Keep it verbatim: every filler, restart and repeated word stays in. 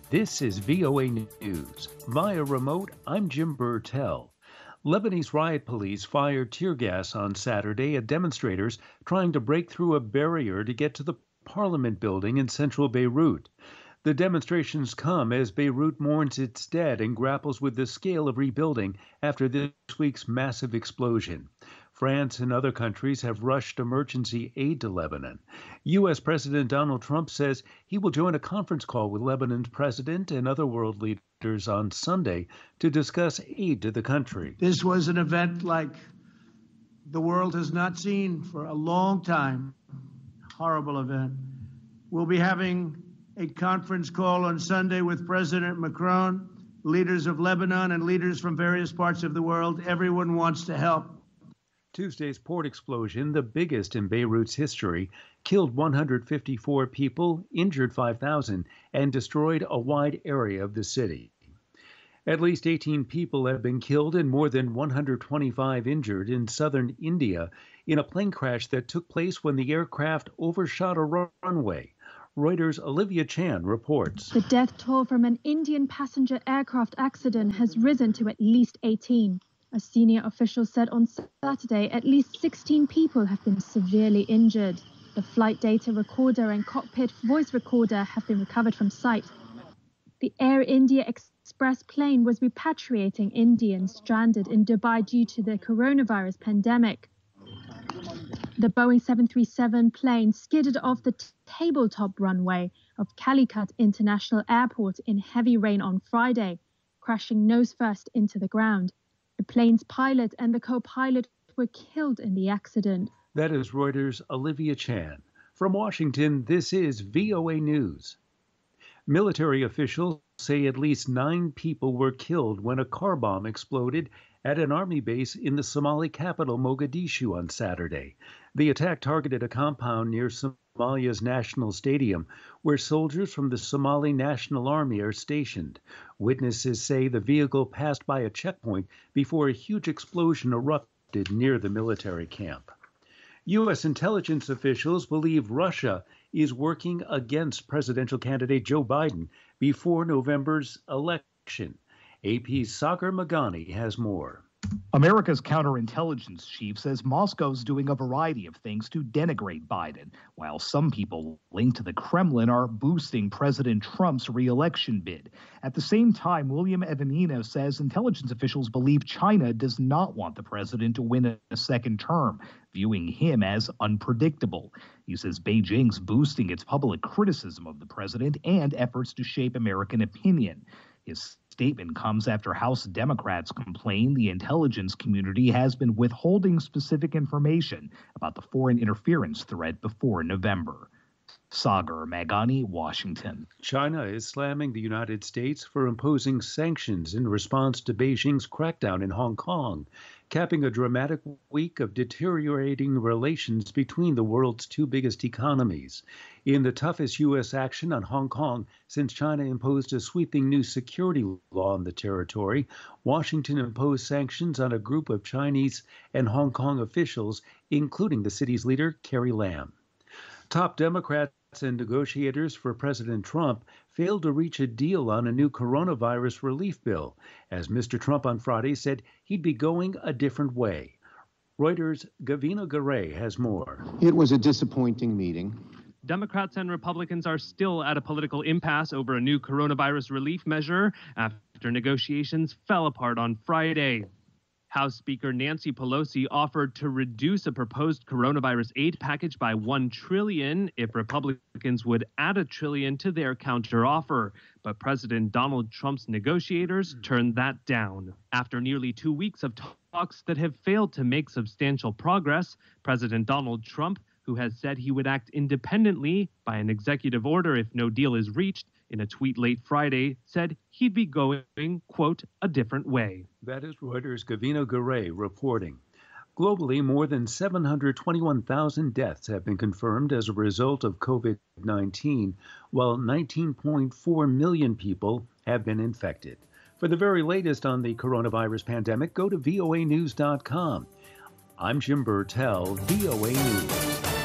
This is V O A News. Via remote, I'm Jim Burtell. Lebanese riot police fired tear gas on Saturday at demonstrators trying to break through a barrier to get to the parliament building in central Beirut. The demonstrations come as Beirut mourns its dead and grapples with the scale of rebuilding after this week's massive explosion. France and other countries have rushed emergency aid to Lebanon. U S. President Donald Trump says he will join a conference call with Lebanon's president and other world leaders on Sunday to discuss aid to the country. This was an event like the world has not seen for a long time. Horrible event. We'll be having a conference call on Sunday with President Macron, leaders of Lebanon, and leaders from various parts of the world. Everyone wants to help. Tuesday's port explosion, the biggest in Beirut's history, killed one hundred fifty-four people, injured five thousand, and destroyed a wide area of the city. At least eighteen people have been killed and more than one hundred twenty-five injured in southern India in a plane crash that took place when the aircraft overshot a runway. Reuters' Olivia Chan reports. The death toll from an Indian passenger aircraft accident has risen to at least eighteen. A senior official said on Saturday at least sixteen people have been severely injured. The flight data recorder and cockpit voice recorder have been recovered from site. The Air India Express plane was repatriating Indians stranded in Dubai due to the coronavirus pandemic. The Boeing seven thirty-seven plane skidded off the t- tabletop runway of Calicut International Airport in heavy rain on Friday, crashing nose first into the ground. The plane's pilot and the co-pilot were killed in the accident. That is Reuters' Olivia Chan. From Washington, this is V O A News. Military officials say at least nine people were killed when a car bomb exploded at an army base in the Somali capital, Mogadishu, on Saturday. The attack targeted a compound near Somalia's national stadium, where soldiers from the Somali National Army are stationed. Witnesses say the vehicle passed by a checkpoint before a huge explosion erupted near the military camp. U S intelligence officials believe Russia is working against presidential candidate Joe Biden before November's election. A P's Sagar Meghani has more. America's counterintelligence chief says Moscow's doing a variety of things to denigrate Biden, while some people linked to the Kremlin are boosting President Trump's re-election bid. At the same time, William Evanino says intelligence officials believe China does not want the president to win a second term, viewing him as unpredictable. He says Beijing's boosting its public criticism of the president and efforts to shape American opinion. His statement comes after House Democrats complain the intelligence community has been withholding specific information about the foreign interference threat before November. Sagar Meghani, Washington. China is slamming the United States for imposing sanctions in response to Beijing's crackdown in Hong Kong, capping a dramatic week of deteriorating relations between the world's two biggest economies. In the toughest U S action on Hong Kong since China imposed a sweeping new security law on the territory, Washington imposed sanctions on a group of Chinese and Hong Kong officials, including the city's leader, Carrie Lam. Top Democrats and negotiators for President Trump failed to reach a deal on a new coronavirus relief bill, as Mister Trump on Friday said he'd be going a different way. Reuters' Gavina Garay has more. It was a disappointing meeting. Democrats and Republicans are still at a political impasse over a new coronavirus relief measure after negotiations fell apart on Friday. House Speaker Nancy Pelosi offered to reduce a proposed coronavirus aid package by one trillion dollars if Republicans would add a trillion to their counteroffer. But President Donald Trump's negotiators turned that down. After nearly two weeks of talks that have failed to make substantial progress, President Donald Trump, who has said he would act independently by an executive order if no deal is reached, in a tweet late Friday, said he'd be going, quote, a different way. That is Reuters' Gavina Garay reporting. Globally, more than seven hundred twenty-one thousand deaths have been confirmed as a result of covid nineteen, while nineteen point four million people have been infected. For the very latest on the coronavirus pandemic, go to V O A news dot com. I'm Jim Burtell, V O A News.